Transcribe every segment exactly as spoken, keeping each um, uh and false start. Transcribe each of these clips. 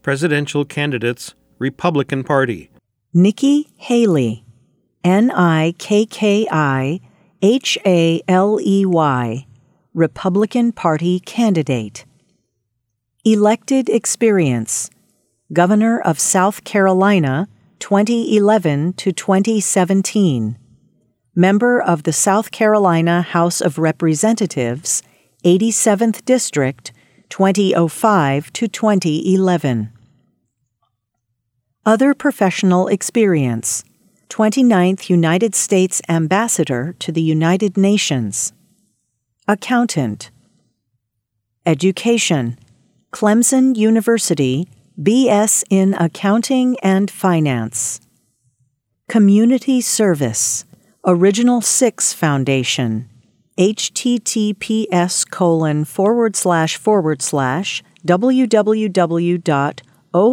Presidential candidates, Republican Party. Nikki Haley, N I K K I H A L E Y, Republican Party candidate. Elected experience: Governor of South Carolina, twenty eleven to twenty seventeen. Member of the South Carolina House of Representatives, eighty-seventh District, twenty oh five to twenty eleven. Other professional experience: twenty-ninth United States Ambassador to the United Nations. Accountant. Education: Clemson University, B S in Accounting and Finance. Community service: Original Six Foundation, https colon forward slash forward slash www dot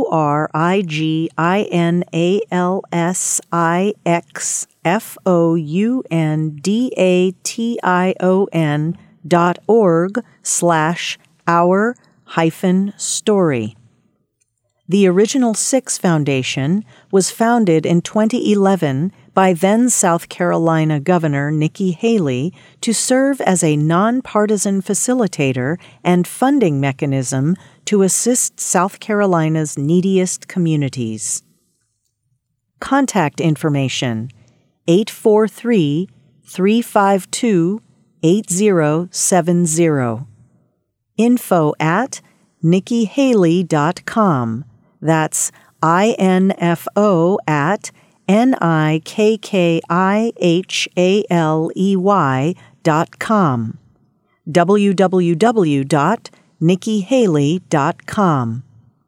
originalsixfoundation dot org slash our hyphen story. The Original Six Foundation was founded in twenty eleven by then South Carolina Governor Nikki Haley to serve as a nonpartisan facilitator and funding mechanism to assist South Carolina's neediest communities. Contact information: eight four three, three five two, eight zero seven zero. Info at nikki haley dot com. That's I N F O at N I K K I H A L E Y dot com. w w w dot nikki haley dot com.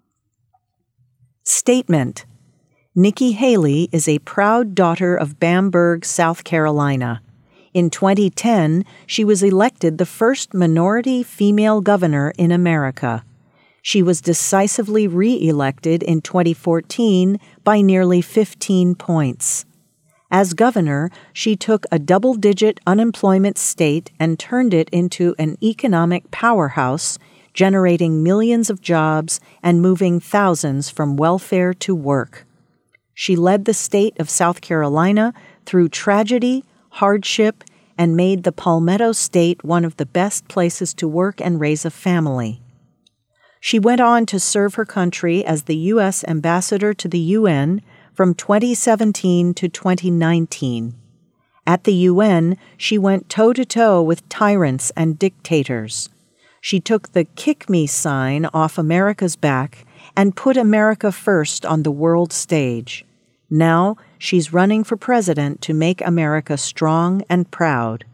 Statement: Nikki Haley is a proud daughter of Bamberg, South Carolina. In twenty ten, she was elected the first minority female governor in America. She was decisively re-elected in twenty fourteen by nearly fifteen points. As governor, she took a double-digit unemployment state and turned it into an economic powerhouse, generating millions of jobs and moving thousands from welfare to work. She led the state of South Carolina through tragedy, hardship, and made the Palmetto State one of the best places to work and raise a family. She went on to serve her country as the U S Ambassador to the U N from twenty seventeen to twenty nineteen. At the U N, she went toe-to-toe with tyrants and dictators. She took the "Kick Me" sign off America's back and put America first on the world stage. Now she's running for president to make America strong and proud.